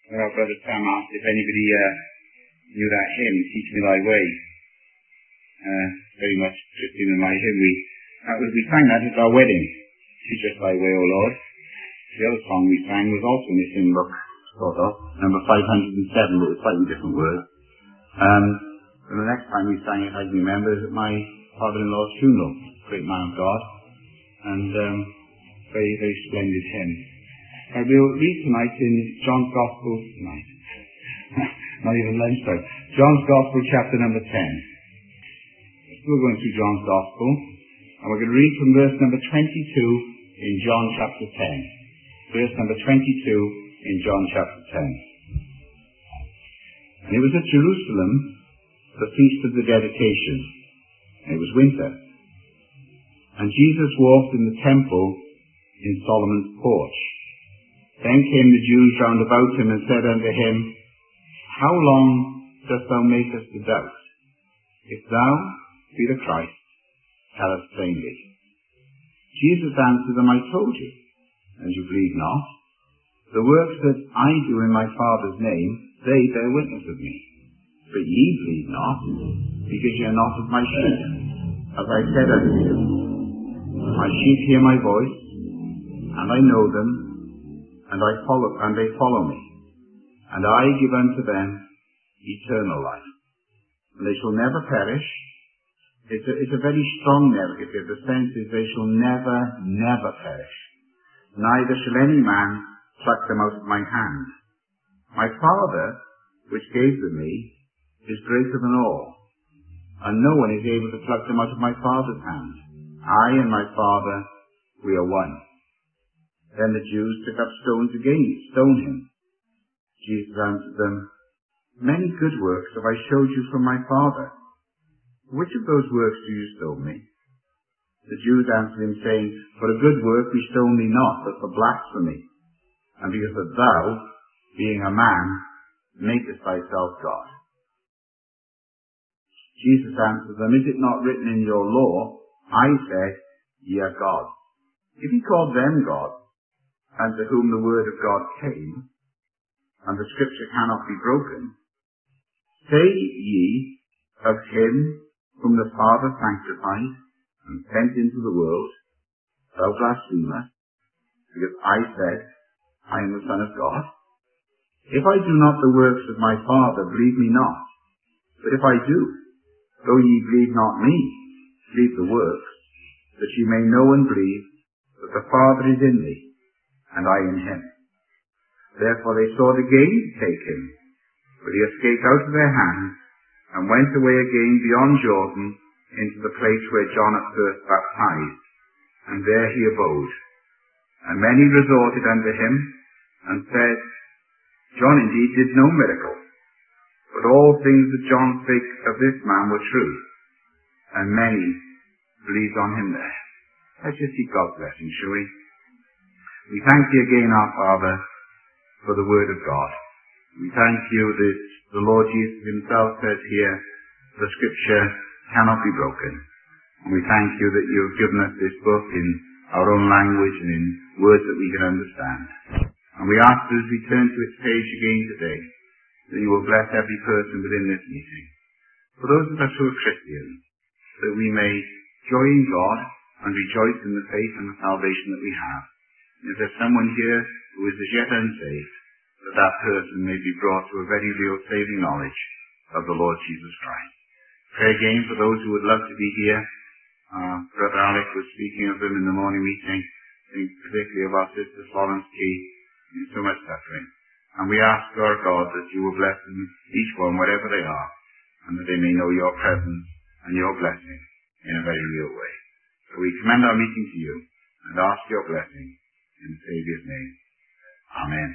Our brother Sam asked if anybody knew that hymn, Teach Me Thy Way. Very much interested in my hymn. We sang that at our wedding. Teach us Thy Way, O Lord. The other song we sang was also in this hymn book, sort of, number 507, but with slightly different words. And the next time we sang it, I can remember, is at my father-in-law's funeral. Great man of God. And very, very splendid hymn. We'll read tonight in John's Gospel tonight. Not even lunchtime. John's Gospel, chapter number 10. We're going through John's Gospel, and we're going to read from verse number 22 in John chapter 10. Verse number 22 in John chapter 10. And it was at Jerusalem, the feast of the dedication, and it was winter. And Jesus walked in the temple in Solomon's porch. Then came the Jews round about him and said unto him, How long dost thou make us to doubt? If thou be the Christ, tell us plainly. Jesus answered them, I told you, and you believe not. The works that I do in my Father's name, they bear witness of me. But ye believe not, because ye are not of my sheep. As I said unto you, my sheep hear my voice, and I know them, and they follow me. And I give unto them eternal life. And they shall never perish. It's a very strong negative. The sense is they shall never, never perish. Neither shall any man pluck them out of my hand. My Father, which gave them me, is greater than all, and no one is able to pluck them out of my Father's hand. I and my Father, we are one. Then the Jews took up stones again to stone him. Jesus answered them, Many good works have I showed you from my Father. Which of those works do you stone me? The Jews answered him, saying, For a good work we stone thee not, but for blasphemy, and because that thou, being a man, makest thyself God. Jesus answered them, Is it not written in your law, I said, Ye are gods? If he called them gods, and to whom the word of God came, and the scripture cannot be broken, say ye of him whom the Father sanctified and sent into the world, Thou blasphemest, because I said, I am the Son of God? If I do not the works of my Father, believe me not. But if I do, though ye believe not me, believe the works, that ye may know and believe that the Father is in me, and I in him. Therefore they sought again to take him, but he escaped out of their hands, and went away again beyond Jordan into the place where John at first baptized, and there he abode. And many resorted unto him, and said, John indeed did no miracle, but all things that John spake of this man were true, and many believed on him there. Let's just seek God's blessing, shall we? We thank you again, our Father, for the word of God. We thank you that the Lord Jesus himself says here, the scripture cannot be broken. And we thank you that you have given us this book in our own language and in words that we can understand. And we ask that as we turn to its page again today, that you will bless every person within this meeting. For those of us who are Christians, that we may joy in God and rejoice in the faith and the salvation that we have. And if there's someone here who is as yet unsaved, that person may be brought to a very real saving knowledge of the Lord Jesus Christ. Pray again for those who would love to be here. Brother Alec was speaking of them in the morning meeting, particularly of our sister Florence Key, in so much suffering. And we ask, our God, that you will bless them, each one, wherever they are, and that they may know your presence and your blessing in a very real way. So we commend our meeting to you and ask your blessing in the Saviour's name. Amen.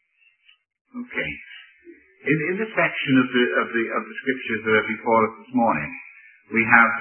Okay. In this section of the scriptures that are before us this morning, we have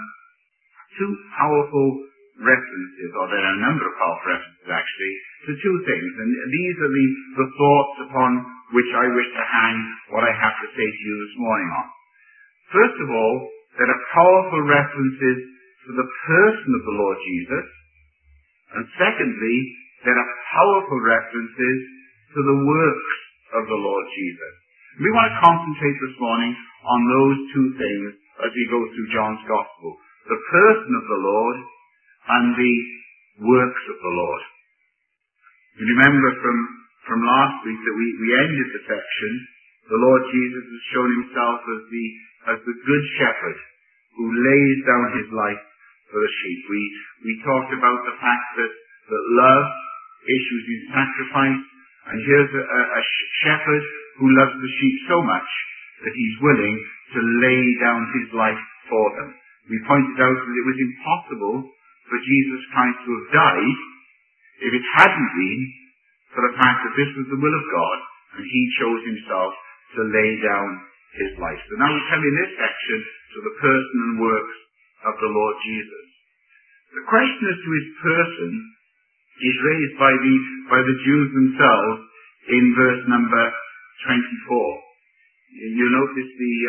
two powerful references, or there are a number of powerful references actually, to two things. And these are the thoughts upon which I wish to hang what I have to say to you this morning on. First of all, there are powerful references to the person of the Lord Jesus. And secondly, there are powerful references to the works of of the Lord Jesus. We want to concentrate this morning on those two things as we go through John's Gospel. The person of the Lord and the works of the Lord. You remember from last week that we ended the section, the Lord Jesus has shown himself as the good shepherd who lays down his life for the sheep. We talked about the fact that love issues in sacrifice, and here's a shepherd who loves the sheep so much that he's willing to lay down his life for them. We pointed out that it was impossible for Jesus Christ to have died if it hadn't been for the fact that this was the will of God, and he chose himself to lay down his life. So now we come in this section to the person and works of the Lord Jesus. The question as to his person is raised by the Jews themselves in verse number 24. You'll notice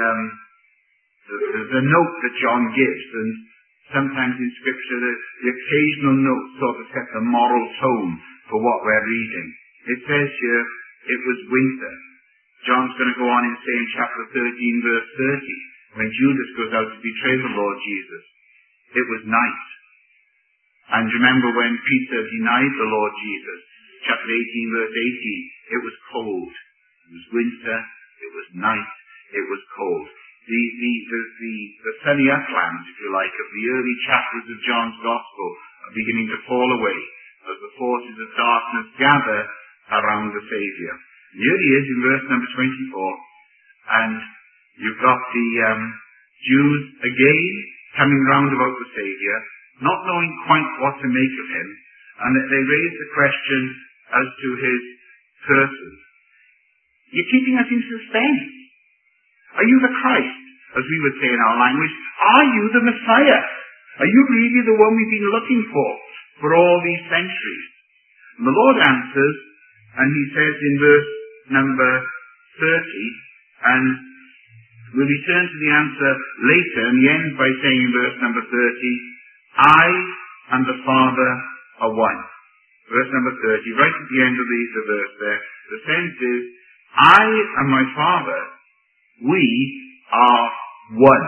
the note that John gives, and sometimes in Scripture the occasional note sort of sets a moral tone for what we're reading. It says here, it was winter. John's going to go on and say in chapter 13, verse 30, when Judas goes out to betray the Lord Jesus, it was night. And remember when Peter denied the Lord Jesus, chapter 18, verse 18, it was cold. It was winter, it was night, it was cold. The sunny uplands, if you like, of the early chapters of John's Gospel are beginning to fall away as the forces of darkness gather around the Saviour. And here he is in verse number 24, and you've got the Jews again coming round about the Saviour, not knowing quite what to make of him, and they raise the question as to his person. You're keeping us in suspense. Are you the Christ, as we would say in our language? Are you the Messiah? Are you really the one we've been looking for all these centuries? And the Lord answers, and he says in verse number 30, and we'll return to the answer later, and he ends by saying in verse number 30, I and the Father are one. Verse number 30, right at the end of the verse there, the sense is, I and my Father, we are one.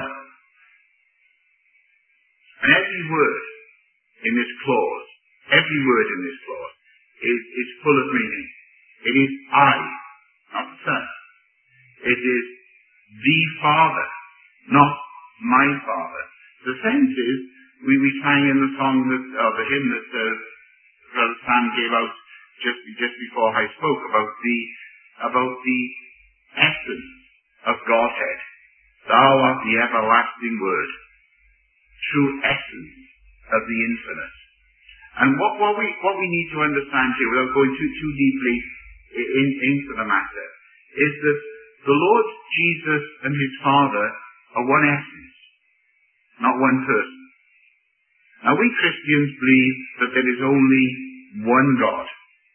And every word in this clause is full of meaning. It is I, not the Son. It is the Father, not my Father. The sense is, we sang in the song the hymn that Brother Sam gave out just before I spoke about the essence of Godhead. Thou art the everlasting Word, true essence of the infinite. And what we need to understand here, without going too deeply into the matter, is that the Lord Jesus and his Father are one essence, not one person. Now we Christians believe that there is only one God.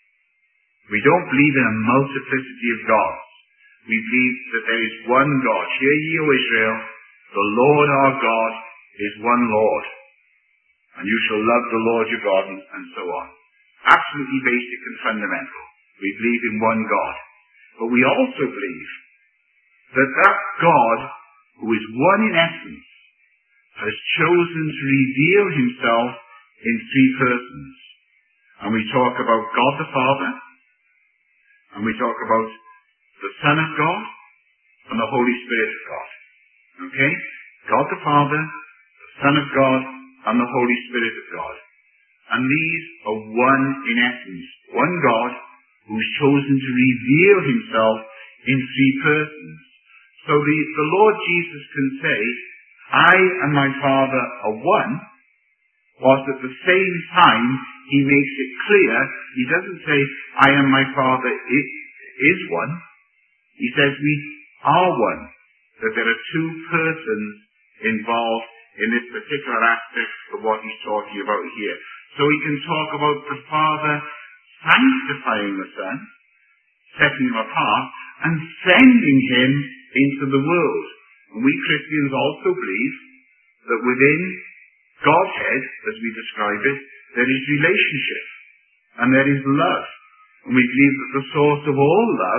We don't believe in a multiplicity of gods. We believe that there is one God. Hear ye, O Israel, the Lord our God is one Lord. And you shall love the Lord your God, and so on. Absolutely basic and fundamental. We believe in one God. But we also believe that God, who is one in essence, has chosen to reveal himself in three persons. And we talk about God the Father, and we talk about the Son of God, and the Holy Spirit of God. Okay? God the Father, the Son of God, and the Holy Spirit of God. And these are one in essence. One God who's chosen to reveal himself in three persons. So the Lord Jesus can say, I and my Father are one, whilst at the same time he makes it clear, he doesn't say, I and my Father is one. He says we are one, that there are two persons involved in this particular aspect of what he's talking about here. So he can talk about the Father sanctifying the Son, setting him apart, and sending him into the world. And we Christians also believe that within Godhead, as we describe it, there is relationship, and there is love. And we believe that the source of all love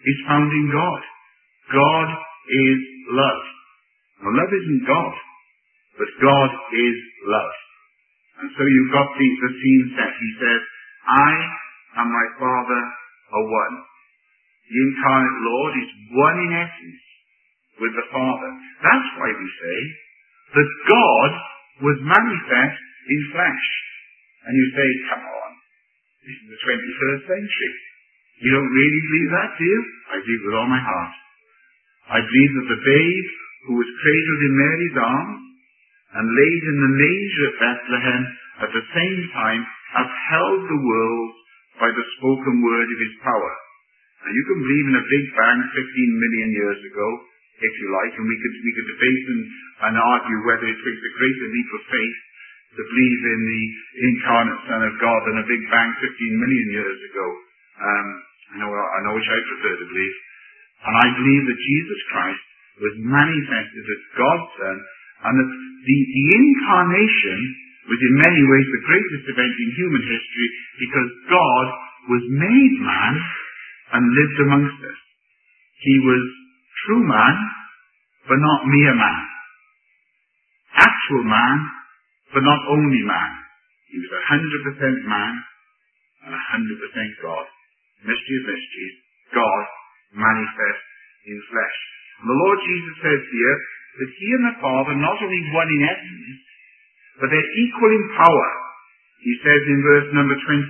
is found in God. God is love. Now, love isn't God, but God is love. And so you've got the scene set. He says, I and my Father are one. The incarnate Lord is one in essence with the Father. That's why we say that God was manifest in flesh. And you say, come on, this is the 21st century. You don't really believe that, do you? I believe with all my heart. I believe that the babe who was cradled in Mary's arms and laid in the manger at Bethlehem at the same time upheld the world by the spoken word of his power. Now you can believe in a Big Bang 15 million years ago, if you like, and we could debate and argue whether it takes a greater leap of faith to believe in the incarnate Son of God than a Big Bang 15 million years ago. I know which I prefer to believe. And I believe that Jesus Christ was manifested as God's Son, and that the incarnation was in many ways the greatest event in human history, because God was made man and lived amongst us. He was true man, but not mere man. Actual man, but not only man. He was 100% man and 100% God. Mystery of mysteries, God manifest in flesh. And the Lord Jesus says here that he and the Father not only one in essence, but they're equal in power. He says in verse number 28,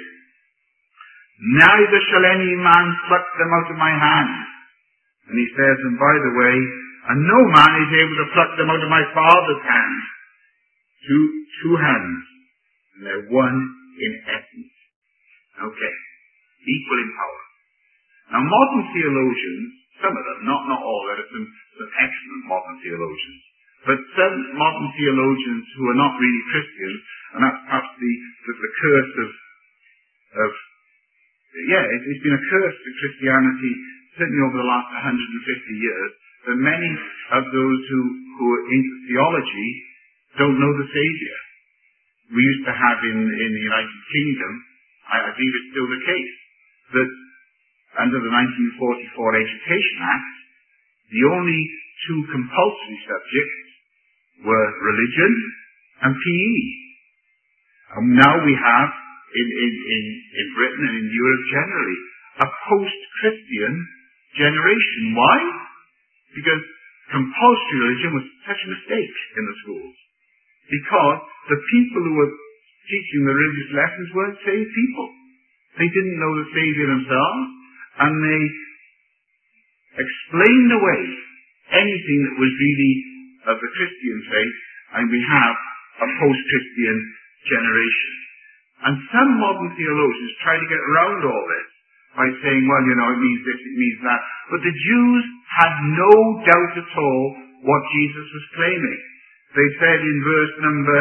neither shall any man pluck them out of my hand. And he says, and by the way, and no man is able to pluck them out of my Father's hand. Two hands, and they're one in essence. Okay, equal in power. Now modern theologians, some of them, not all, there are some excellent modern theologians, but some modern theologians who are not really Christians, and that's perhaps the curse it's been a curse to Christianity, certainly over the last 150 years, that many of those who are into theology don't know the Saviour. We used to have in the United Kingdom, I believe it's still the case, that under the 1944 Education Act, the only two compulsory subjects were religion and PE. And now we have, in Britain and in Europe generally, a post-Christian generation. Why? Because compulsory religion was such a mistake in the schools. Because the people who were teaching the religious lessons weren't saved people. They didn't know the Saviour themselves, and they explained away anything that was really of the Christian faith, and we have a post-Christian generation. And some modern theologians try to get around all this by saying, well, it means this, it means that. But the Jews had no doubt at all what Jesus was claiming. They said in verse number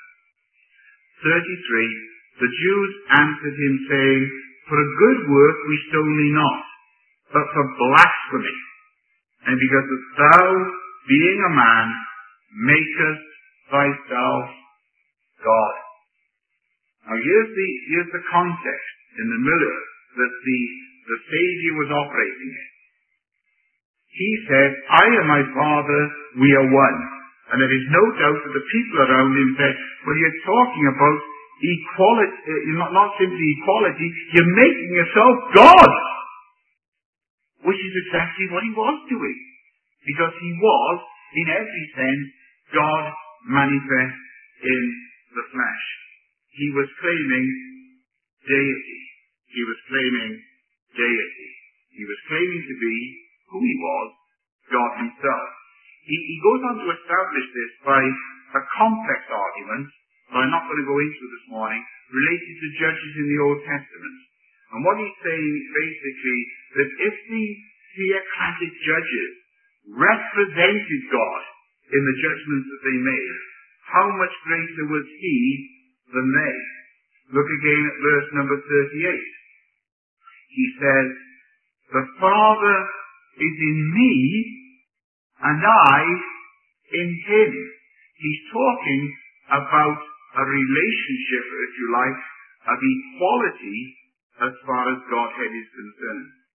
33, the Jews answered him saying, for a good work we stone thee not, but for blasphemy, and because that thou, being a man, makest thyself God. Now here's the context in the middle that the Saviour was operating in. He said, I and my Father, we are one. And there is no doubt that the people around him said, well, you're talking about equality, not simply equality, you're making yourself God. Which is exactly what he was doing. Because he was, in every sense, God manifest in the flesh. He was claiming deity. He was claiming deity. He was claiming to be who he was, God himself. He goes on to establish this by a complex argument that I'm not going to go into this morning, related to judges in the Old Testament. And what he's saying is basically that if the theocratic judges represented God in the judgments that they made, how much greater was he than they? Look again at verse number 38. He says, the Father is in me, and I in him. He's talking about a relationship, if you like, of equality as far as Godhead is concerned.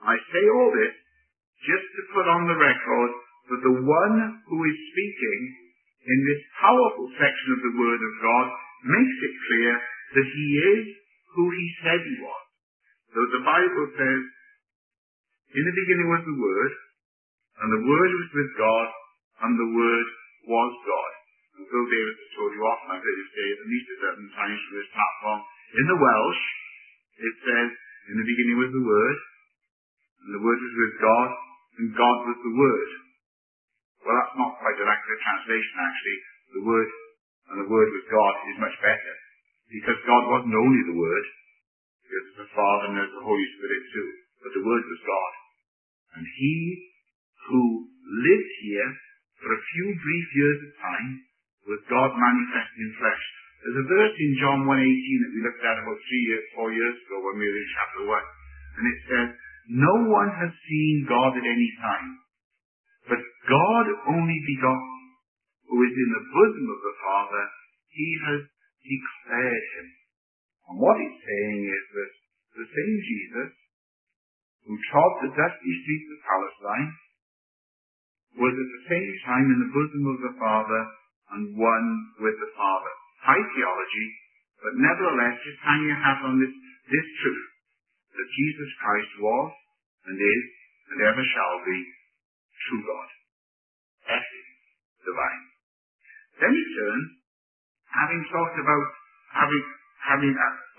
I say all this just to put on the record that the one who is speaking in this powerful section of the Word of God makes it clear that he is who he said he was. So the Bible says, in the beginning was the Word, and the Word was with God, and the Word was God. And Phil Davis has told you often, I've heard him say it at least a dozen times from this platform. In the Welsh, it says, in the beginning was the Word, and the Word was with God, and God was the Word. Well, that's not quite an accurate translation, actually. The Word and the Word with God is much better. Because God wasn't only the Word, because there's the Father and there's the Holy Spirit too. But the Word was God. And he who lived here for a few brief years of time was God manifested in flesh. There's a verse in John 1:18 that we looked at about 4 years ago when we were in chapter 1. And it says, no one has seen God at any time, but God only begotten, who is in the bosom of the Father, he has declared him. And what he's saying is that the same Jesus who trod the dusty streets of Palestine was at the same time in the bosom of the Father and one with the Father. High theology, but nevertheless just hang your hat on this truth, that Jesus Christ was and is and ever shall be true God, ethic, divine. Then he turns, having talked about having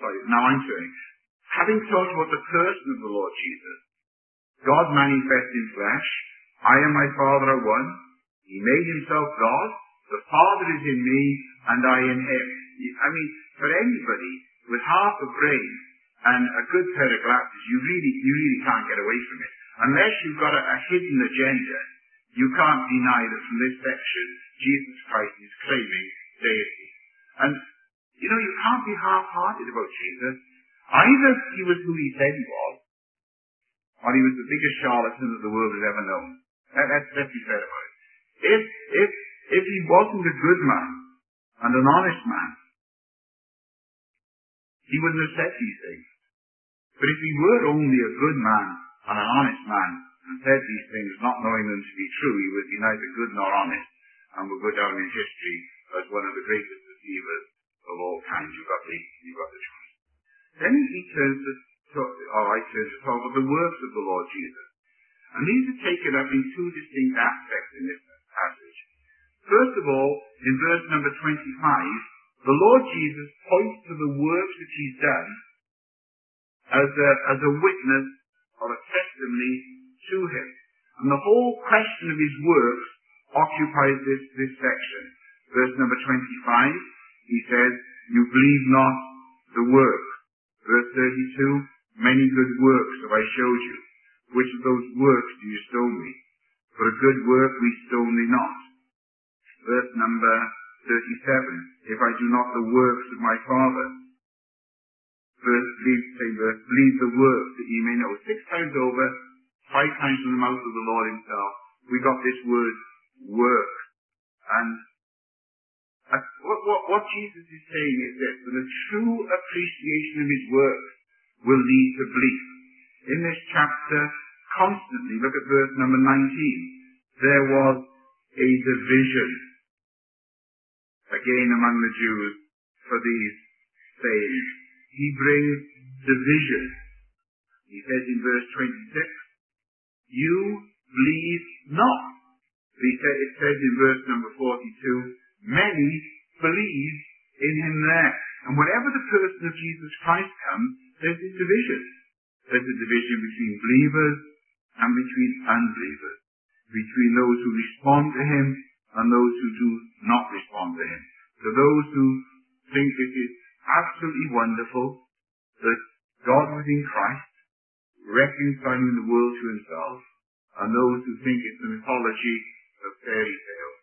talked about the person of the Lord Jesus, God manifest in flesh, I and my Father are one. He made himself God. The Father is in me and I in him. I mean, for anybody with half a brain and a good pair of glasses, you really can't get away from it. Unless you've got a hidden agenda, you can't deny that from this section, Jesus Christ is claiming deity. And, you can't be half-hearted about Jesus. Either he was who he said he was, or he was the biggest charlatan that the world has ever known. Let's be fair about it. If he wasn't a good man and an honest man, he wouldn't have said these things. But if he were only a good man and an honest man and said these things, not knowing them to be true, he would be neither good nor honest and would go down in history as one of the greatest deceivers of all kinds. You've got the truth. Then he turns to talk about the works of the Lord Jesus. And these are taken up in two distinct aspects in this passage. First of all, in verse number 25, the Lord Jesus points to the works that he's done as a witness or a testimony to him. And the whole question of his works occupies this section. Verse number 25, he says, you believe not the work. Verse 32, many good works have I showed you. Which of those works do you stone me? For a good work we stone thee not. Verse number 37, if I do not the works of my Father. Believe the work that ye may know. 6 times over, 5 times from the mouth of the Lord himself, we got this word, work. And what Jesus is saying is this, that a true appreciation of his work will lead to belief. In this chapter, constantly, look at verse number 19, there was a division again among the Jews for these sayings. He brings division. He says in verse 26, you believe not. It says in verse number 42, many believe in him there. And whenever the person of Jesus Christ comes, there's a division. There's a division between believers and between unbelievers, between those who respond to him and those who do not respond to him. So those who think it is absolutely wonderful that God was in Christ, reconciling the world to himself, and those who think it's a mythology of fairy tales.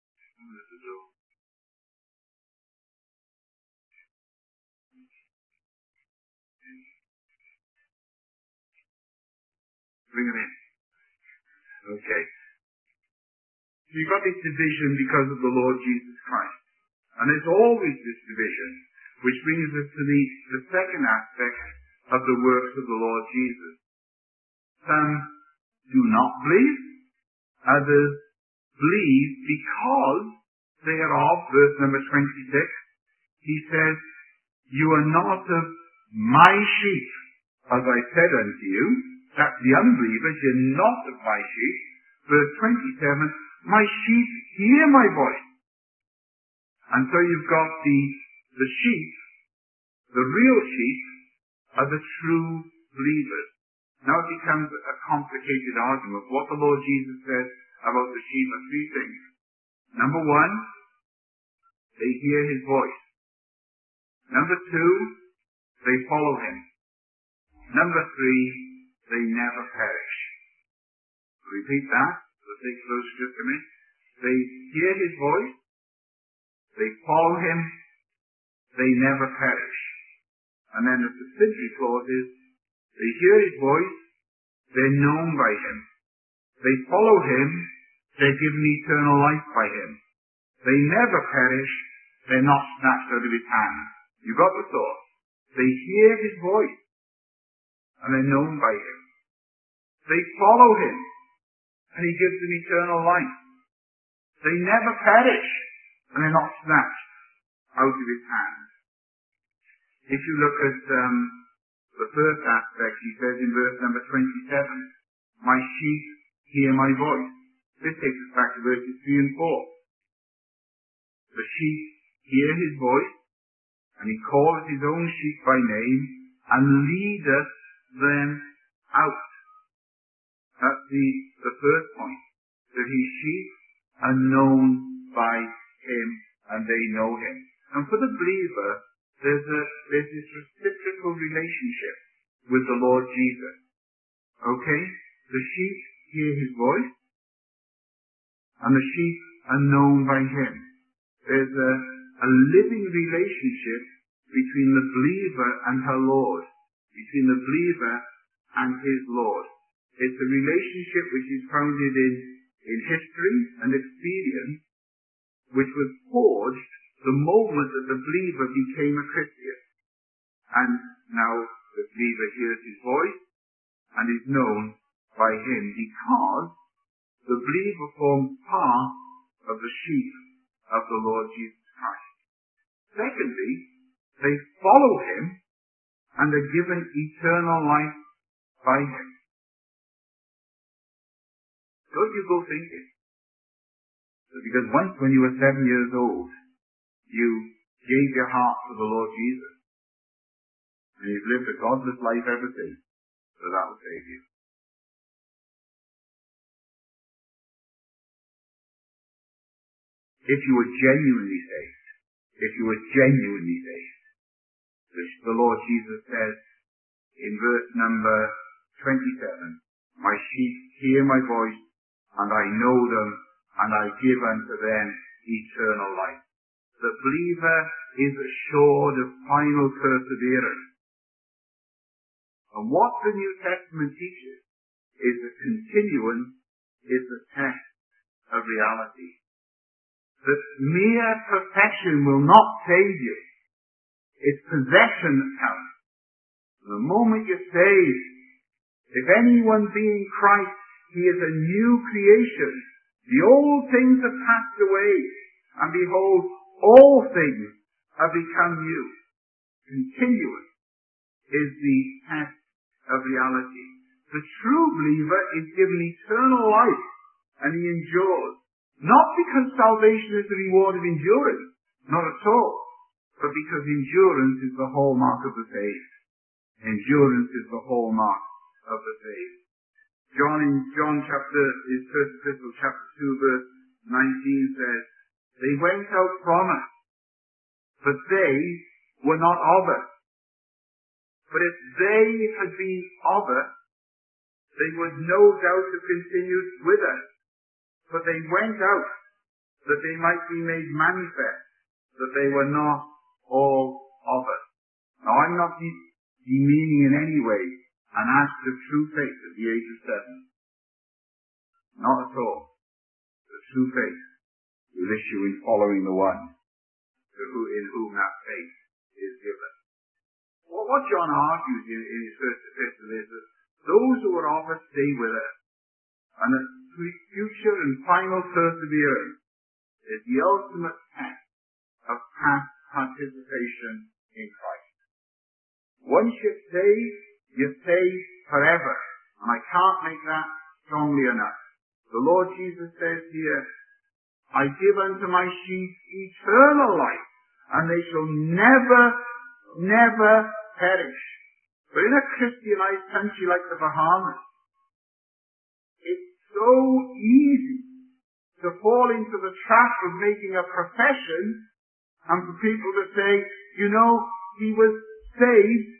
Bring it in. Okay. So you've got this division because of the Lord Jesus Christ. And there's always this division, which brings us to the second aspect of the works of the Lord Jesus. some do not believe. Others believe because they are of, verse number 26, he says, you are not of my sheep, as I said unto you. That's the unbelievers, you're not of my sheep. Verse 27, my sheep hear my voice. And so you've got the sheep, the real sheep, are the true believers. Now it becomes a complicated argument. What the Lord Jesus says about the sheep are three things. Number one, they hear his voice. Number two, they follow him. Number three, they never perish. Repeat that. So take close just a minute. They hear his voice. They follow him. They never perish. And then the subsidiary clause is, they hear his voice. They're known by him. They follow him. They're given eternal life by him. They never perish. They're not snatched out of his hand. You got the thought. They hear his voice. And they're known by him. They follow him. And he gives them eternal life. They never perish. And they're not snatched out of his hand. If you look at the first aspect, he says in verse number 27, my sheep hear my voice. This takes us back to verses 3 and 4. The sheep hear his voice, and he calls his own sheep by name, and leadeth them out. That's the first point. That his sheep are known by him, and they know him. And for the believer, there's this reciprocal relationship with the Lord Jesus. Okay? The sheep hear his voice, and the sheep are known by him. There's a living relationship between the believer and her Lord, between the believer and his Lord. It's a relationship which is founded in history and experience, which was forged the moment that the believer became a Christian. And now the believer hears his voice and is known by him because the believer forms part of the sheep of the Lord Jesus Christ. Secondly, they follow him and are given eternal life by him. Don't you go thinking that because once when you were 7 years old, you gave your heart to the Lord Jesus, and you've lived a godless life ever since, so that will save you. If you were genuinely saved, the Lord Jesus says in verse number 27, my sheep hear my voice, and I know them, and I give unto them eternal life. The believer is assured of final perseverance. And what the New Testament teaches is that continuance is the test of reality. That mere perfection will not save you. It's possession that counts. The moment you're saved, if anyone be in Christ, he is a new creation. The old things have passed away, and behold, all things have become new. Continuance is the test of reality. The true believer is given eternal life, and he endures. Not because salvation is the reward of endurance, not at all, but because endurance is the hallmark of the saved. Endurance is the hallmark of the saved. John chapter, his first epistle, chapter 2, verse 19 says, they went out from us, but they were not of us. But if they had been of us, they would no doubt have continued with us. But they went out, that they might be made manifest, that they were not all of us. Now I'm not demeaning in any way an act of true faith at the age of 7. Not at all. The true faith will issue in following the one in whom that faith is given. Well, what John argues in his first epistle is that Those who are of us stay with us. And the future and final perseverance is the ultimate test of past participation in Christ. Once you're saved, you're saved forever. And I can't make that strongly enough. The Lord Jesus says here, I give unto my sheep eternal life, and they shall never, never perish. But in a Christianized country like the Bahamas, it's so easy to fall into the trap of making a profession and for people to say, you know, he was saved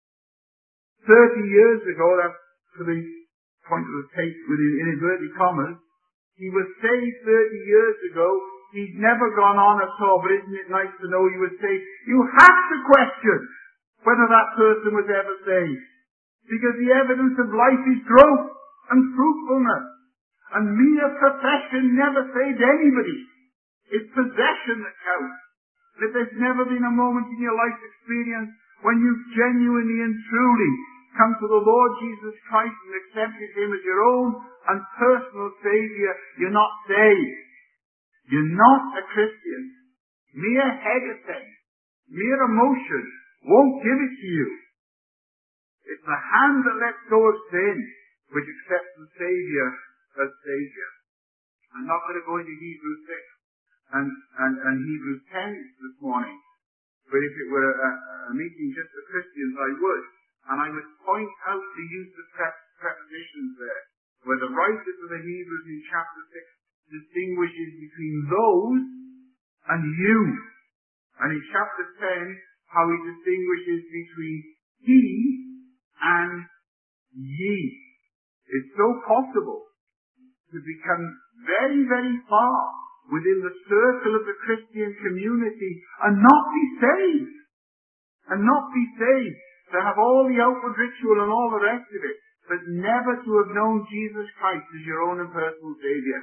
30 years ago. That's to the point of the tape within inverted commas. He was saved 30 years ago. He's never gone on at all, but isn't it nice to know he was saved? You have to question whether that person was ever saved. Because the evidence of life is growth and fruitfulness. And mere profession never saved anybody. It's possession that counts. And if there's never been a moment in your life experience when you've genuinely and truly come to the Lord Jesus Christ and accepted Him as your own and personal Saviour, you're not saved. You're not a Christian. Mere hearsay, mere emotion won't give it to you. It's the hand that lets go of sin which accepts the Saviour as Saviour. I'm not going to go into Hebrews 6 and Hebrews 10 this morning, but if it were a meeting just for Christians, I would. And I would point out the use of prepositions there, where the writer to the Hebrews in chapter 6 distinguishes between those and you. And in chapter 10, how he distinguishes between he and ye. It's so possible to become very, very far within the circle of the Christian community and not be saved. And not be saved. To have all the outward ritual and all the rest of it, but never to have known Jesus Christ as your own and personal Saviour.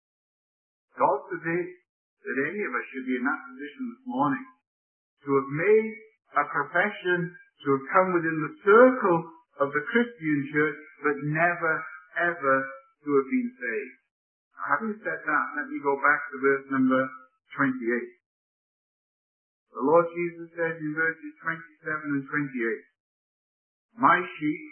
God forbid that any of us should be in that position this morning. To have made a profession, to have come within the circle of the Christian church, but never, ever to have been saved. Having said that, let me go back to verse number 28. The Lord Jesus says in verses 27 and 28, my sheep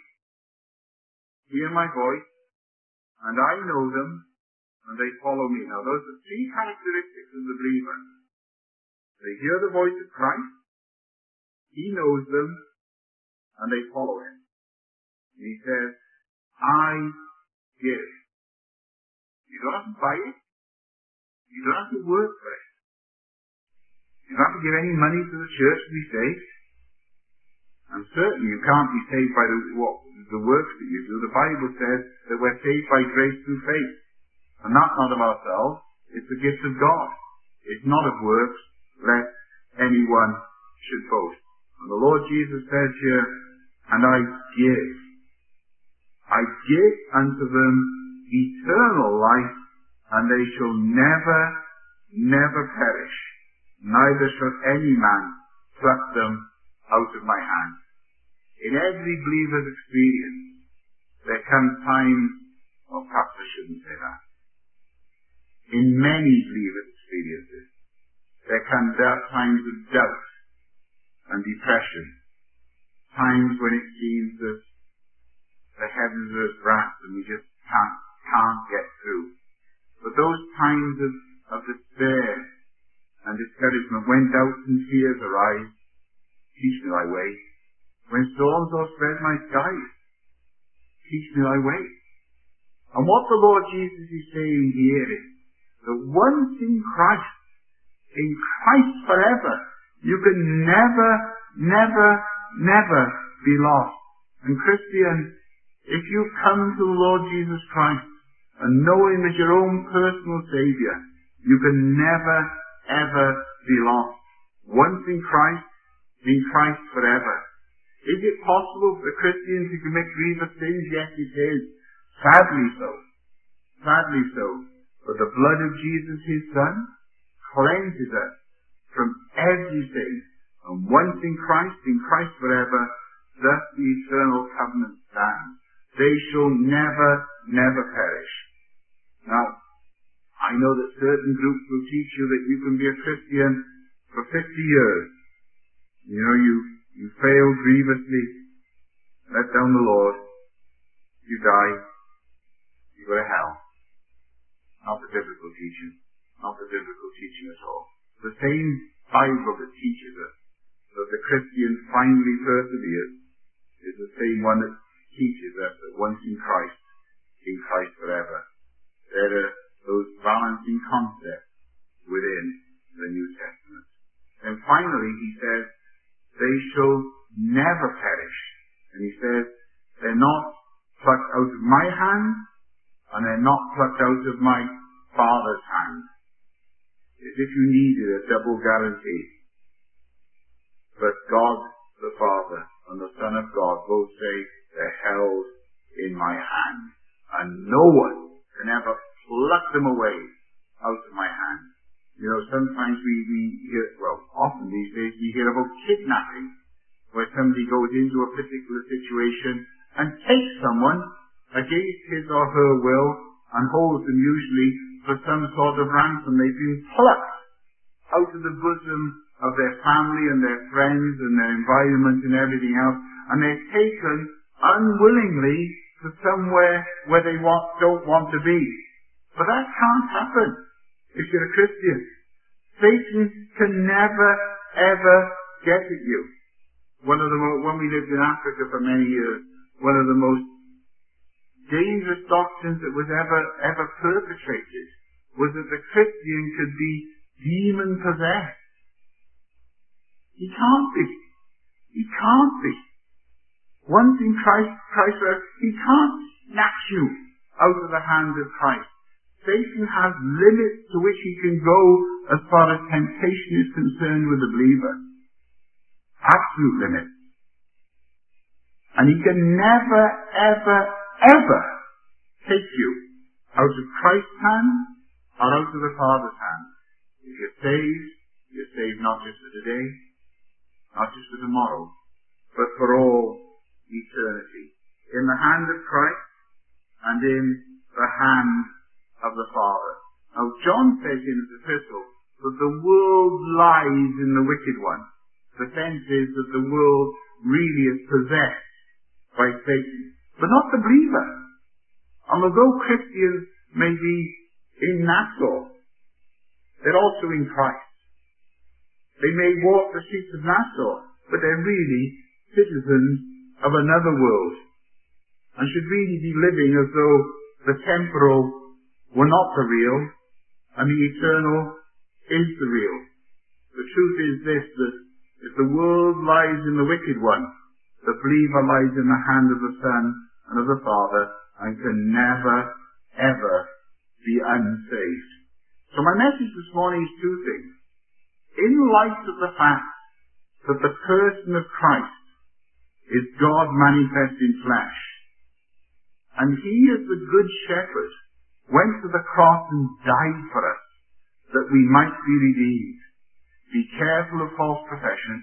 hear my voice, and I know them, and they follow me. Now those are three characteristics of the believer. They hear the voice of Christ, He knows them, and they follow Him. And He says, I give. You don't have to buy it. You don't have to work for it. You don't have to give any money to the church to be saved. And certainly you can't be saved by the works that you do. The Bible says that we're saved by grace through faith. And that's not of ourselves. It's the gift of God. It's not of works, lest anyone should boast. And the Lord Jesus says here, and I give. I give unto them eternal life, and they shall never, never perish. Neither shall any man pluck them out of my hand. In every believer's experience, there come times, or perhaps I shouldn't say that. In many believers' experiences, there come times of doubt and depression. Times when it seems that the heavens are as brass and we just can't get through. But those times of despair and discouragement, when doubts and fears arise, teach me thy way. When storms o'erspread my skies, teach me thy way. And what the Lord Jesus is saying here is that once in Christ forever, you can never, never, never be lost. And Christian, if you come to the Lord Jesus Christ and know Him as your own personal Saviour, you can never, ever be lost. Once in Christ forever. Is it possible for a Christian to commit grievous sins? Yes, it is. Sadly so. Sadly so. But the blood of Jesus, His Son, cleanses us from every sin. And once in Christ forever, thus the eternal covenant stands. they shall never, never perish. Now, I know that certain groups will teach you that you can be a Christian for 50 years. You know, you fail grievously, let down the Lord, you die, you go to hell. Not the biblical teaching. Not the biblical teaching at all. The same Bible that teaches us that the Christian finally perseveres is the same one that teaches us that once in Christ forever. There are those balancing concepts within the New Testament. And finally, he says, they shall never perish. And he says, they're not plucked out of my hand, and they're not plucked out of my Father's hand. As if you needed a double guarantee. But God the Father and the Son of God both say, they're held in my hand, and no one can ever pluck them away out of my hand. You know, sometimes we hear, well, often these days we hear about kidnapping, where somebody goes into a particular situation and takes someone against his or her will and holds them usually for some sort of ransom. They've been plucked out of the bosom of their family and their friends and their environment and everything else, and they're taken unwillingly to somewhere where they don't want to be. But that can't happen if you're a Christian. Satan can never, ever get at you. When we lived in Africa for many years, one of the most dangerous doctrines that was ever perpetrated was that the Christian could be demon-possessed. He can't be. He can't be. Once in Christ, he can't snatch you out of the hand of Christ. Satan has limits to which he can go as far as temptation is concerned with the believer. Absolute limits. And he can never, ever, ever take you out of Christ's hand or out of the Father's hand. If you're saved not just for today, not just for tomorrow, but for all eternity. In the hand of Christ and in the hand of the Father. Now John says in his epistle that the world lies in the wicked one. The sense is that the world really is possessed by Satan, but not the believer. And although Christians may be in Nassau, they're also in Christ. They may walk the streets of Nassau, but they're really citizens of another world, and should really be living as though the temporal were not the real, and the eternal is the real. The truth is this, that if the world lies in the wicked one, the believer lies in the hand of the Son and of the Father, and can never, ever be unsaved. So my message this morning is two things. In light of the fact that the person of Christ is God manifest in flesh, and he as the good shepherd went to the cross and died for us, that we might be redeemed. Be careful of false profession.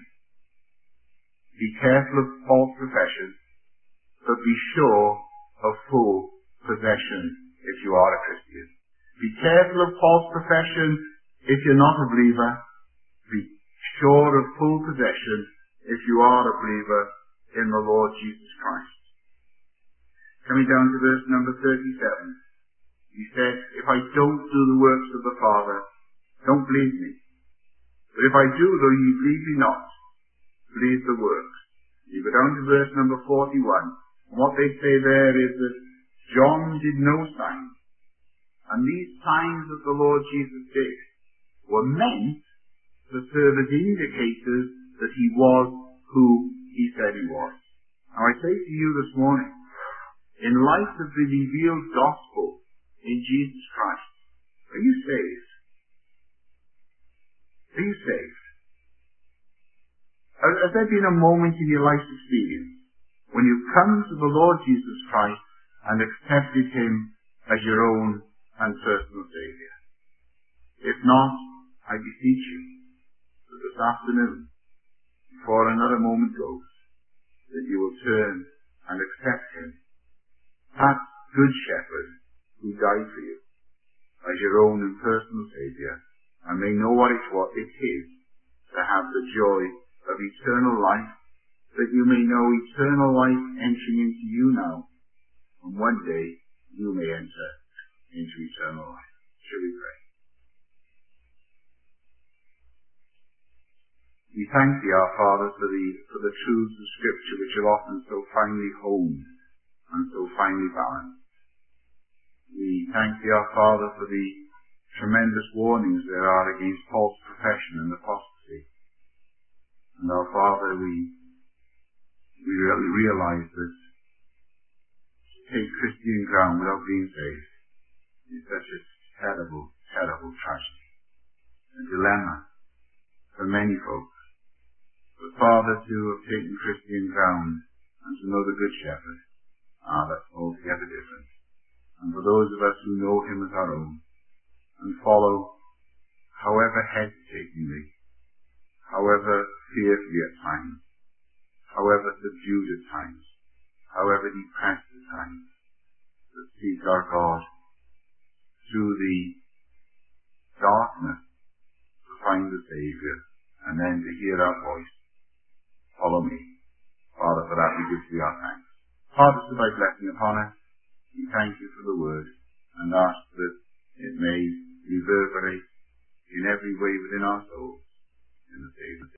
Be careful of false profession, but be sure of full possession if you are a Christian. Be careful of false profession if you're not a believer. Be sure of full possession if you are a believer in the Lord Jesus Christ. Coming down to verse number 37. He said, if I don't do the works of the Father, don't believe me. But if I do, though ye believe me not, believe the works. You go down to verse number 41. And what they say there is that John did no signs. And these signs that the Lord Jesus did were meant to serve as indicators that he was who he said he was. Now I say to you this morning, in light of the revealed gospel in Jesus Christ, are you saved? Are you saved? Has there been a moment in your life's experience when you've come to the Lord Jesus Christ and accepted him as your own and personal Saviour? If not, I beseech you that this afternoon, before another moment goes, that you will turn and accept him That Good Shepherd who died for you as your own and personal Saviour, and may know what it is to have the joy of eternal life, that you may know eternal life entering into you now, and one day you may enter into eternal life. Shall we pray? We thank thee, our Father, for the truths of Scripture which are often so finely honed and so finely balanced. We thank thee, our Father, for the tremendous warnings there are against false profession and apostasy. And our Father, we really realize that to take Christian ground without being saved is such a terrible, terrible tragedy, a dilemma for many folks. But Father, to have taken Christian ground and to know the Good Shepherd, that's altogether different. And for those of us who know him as our own, and follow, however hesitatingly, however fearfully at times, however subdued at times, however depressed at times, that seek our God through the darkness to find the Saviour, and then to hear our voice, follow me. Father, for that we give thee our thanks. Father, to thy blessing upon us, we thank you for the word, and ask that it may reverberate in every way within our souls, in the days of